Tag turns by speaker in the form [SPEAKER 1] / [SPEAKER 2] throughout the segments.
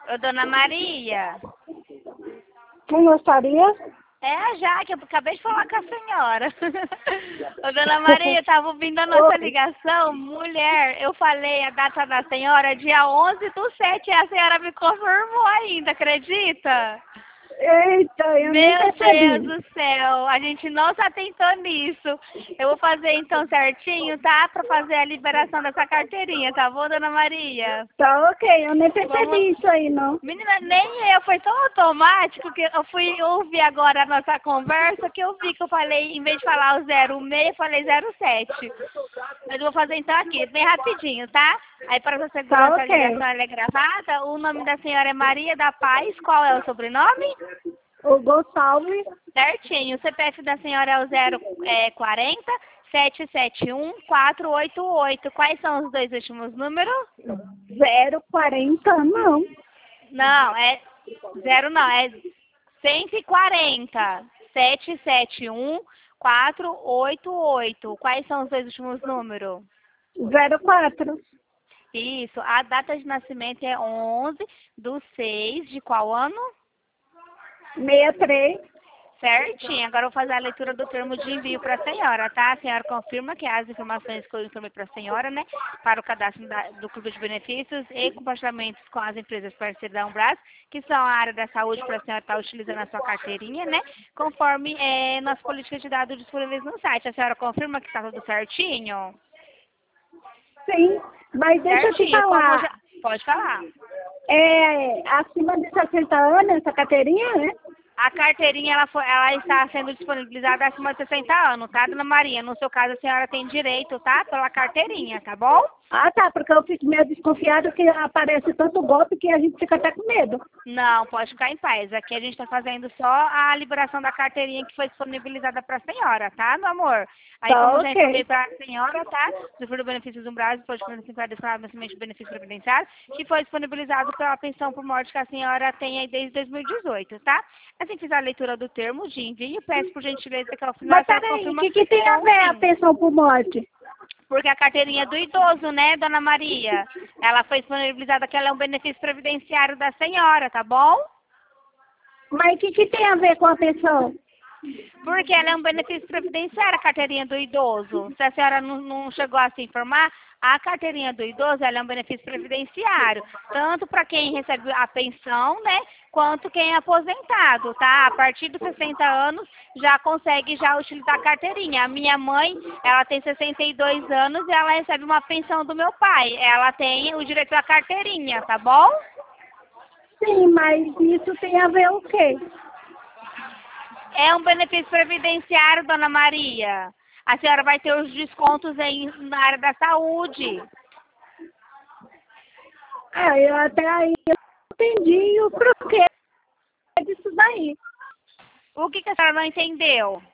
[SPEAKER 1] Ô, Dona Maria.
[SPEAKER 2] Quem gostaria?
[SPEAKER 1] É a Jaque, eu acabei de falar com a senhora. Ô, Dona Maria, eu tava ouvindo a nossa ligação. Mulher, eu falei a data da senhora, dia 11/7, e a senhora me confirmou ainda, acredita?
[SPEAKER 2] Eita, eu nem
[SPEAKER 1] Meu
[SPEAKER 2] percebi.
[SPEAKER 1] Deus do céu, a gente não se atentou nisso. Eu vou fazer então certinho, tá? Pra fazer a liberação dessa carteirinha, tá bom, Dona Maria?
[SPEAKER 2] Tá ok, eu nem
[SPEAKER 1] Vamos.
[SPEAKER 2] percebi isso aí, não.
[SPEAKER 1] Menina, nem eu, foi tão automático que eu fui ouvir agora a nossa conversa que eu vi que eu falei, em vez de falar o 06, eu falei 07. Mas eu vou fazer então aqui, bem rapidinho, tá? Aí para sua
[SPEAKER 2] Tá
[SPEAKER 1] segurança a
[SPEAKER 2] ok.
[SPEAKER 1] ligação ela é gravada, o nome da senhora é Maria da Paz, qual é o sobrenome?
[SPEAKER 2] O Gonçalves,
[SPEAKER 1] Certinho, o CPF da senhora é o 040 771 488. Quais são os dois últimos números?
[SPEAKER 2] 040, não.
[SPEAKER 1] Não, é 0 não, é 140 771 488. Quais são os dois últimos números?
[SPEAKER 2] 04,
[SPEAKER 1] Isso, a data de nascimento é 11/6 de qual ano?
[SPEAKER 2] 63.
[SPEAKER 1] Certinho, agora eu vou fazer a leitura do termo de envio para a senhora, tá? A senhora confirma que as informações que eu informei para a senhora, né, para o cadastro do Clube de Benefícios e compartilhamentos com as empresas parceiras da Umbras, que são a área da saúde para a senhora estar utilizando a sua carteirinha, né, conforme nossa política de dados disponíveis no site. A senhora confirma que está tudo certinho?
[SPEAKER 2] Sim, mas deixa eu te
[SPEAKER 1] Certinho, como
[SPEAKER 2] falar.
[SPEAKER 1] já... Pode falar.
[SPEAKER 2] É acima de 60 anos essa carteirinha, né?
[SPEAKER 1] A carteirinha ela está sendo disponibilizada acima de 60 anos, tá, Dona Maria? No seu caso, a senhora tem direito, tá? Pela carteirinha, tá bom?
[SPEAKER 2] Ah, tá, porque eu fico meio desconfiada que aparece tanto golpe que a gente fica até com medo.
[SPEAKER 1] Não, pode ficar em paz. Aqui a gente está fazendo só a liberação da carteirinha que foi disponibilizada para a senhora, tá, meu amor? Aí, como
[SPEAKER 2] Tá
[SPEAKER 1] eu já informei
[SPEAKER 2] ok.
[SPEAKER 1] para a senhora, tá? Do Fundo do Benefícios do Brasil, pode beneficiar do benefício previdenciário, que foi disponibilizado pela pensão por morte que a senhora tem aí desde 2018, tá? Assim que fizer a leitura do termo de envio, peço por gentileza que ao final a
[SPEAKER 2] Mas
[SPEAKER 1] senhora
[SPEAKER 2] peraí, o
[SPEAKER 1] confirma
[SPEAKER 2] que tem a
[SPEAKER 1] com
[SPEAKER 2] ver a
[SPEAKER 1] sim.
[SPEAKER 2] pensão por morte?
[SPEAKER 1] Porque a carteirinha é do idoso, né, Dona Maria? Ela foi disponibilizada que ela é um benefício previdenciário da senhora, tá bom?
[SPEAKER 2] Mas o que tem a ver com a pensão?
[SPEAKER 1] Porque ela é um benefício previdenciário, a carteirinha do idoso. Se a senhora não chegou a se informar, a carteirinha do idoso ela é um benefício previdenciário, tanto para quem recebe a pensão, né, quanto quem é aposentado, tá? A partir dos 60 anos já consegue já utilizar a carteirinha. A minha mãe, ela tem 62 anos e ela recebe uma pensão do meu pai. Ela tem o direito à carteirinha, tá bom?
[SPEAKER 2] Sim, mas isso tem a ver o quê?
[SPEAKER 1] É um benefício previdenciário, Dona Maria. A senhora vai ter os descontos na área da saúde.
[SPEAKER 2] Ah, eu até aí eu entendi o porquê disso daí.
[SPEAKER 1] O que a senhora não entendeu?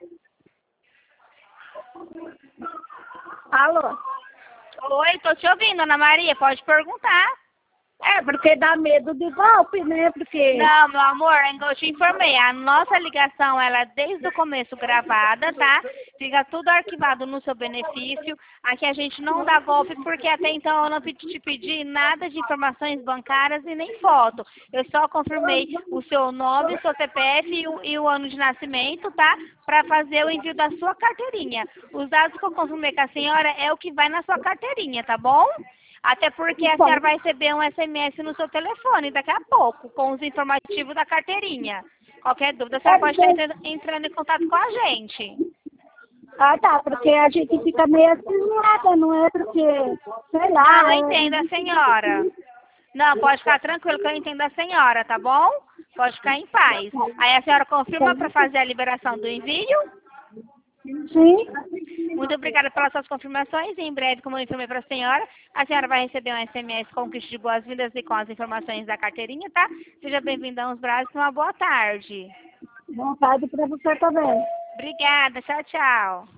[SPEAKER 2] Alô?
[SPEAKER 1] Oi, tô te ouvindo, Dona Maria, pode perguntar.
[SPEAKER 2] É, porque dá medo de golpe, né? Porque.
[SPEAKER 1] Não, meu amor, eu te informei. A nossa ligação, ela é desde o começo gravada, tá? Fica tudo arquivado no seu benefício. Aqui a gente não dá golpe porque até então eu não te pedi nada de informações bancárias e nem foto. Eu só confirmei o seu nome, o seu CPF e o ano de nascimento, tá? Para fazer o envio da sua carteirinha. Os dados que eu confirmei com a senhora é o que vai na sua carteirinha, tá bom? Até porque a senhora vai receber um SMS no seu telefone daqui a pouco, com os informativos da carteirinha. Qualquer dúvida, a senhora pode estar entrando em contato com a gente.
[SPEAKER 2] Ah, tá, porque a gente fica meio assustada, não é? Porque, sei lá.
[SPEAKER 1] Não, eu entendo a senhora. Não, pode ficar tranquilo que eu entendo a senhora, tá bom? Pode ficar em paz. Aí a senhora confirma para fazer a liberação do envio?
[SPEAKER 2] Sim.
[SPEAKER 1] Muito obrigada pelas suas confirmações e em breve, como eu informei para a senhora vai receber um SMS com o kit de boas-vindas e com as informações da carteirinha, tá? Seja bem-vinda aos Braços e uma boa tarde.
[SPEAKER 2] Vontade para você também.
[SPEAKER 1] Obrigada, tchau, tchau.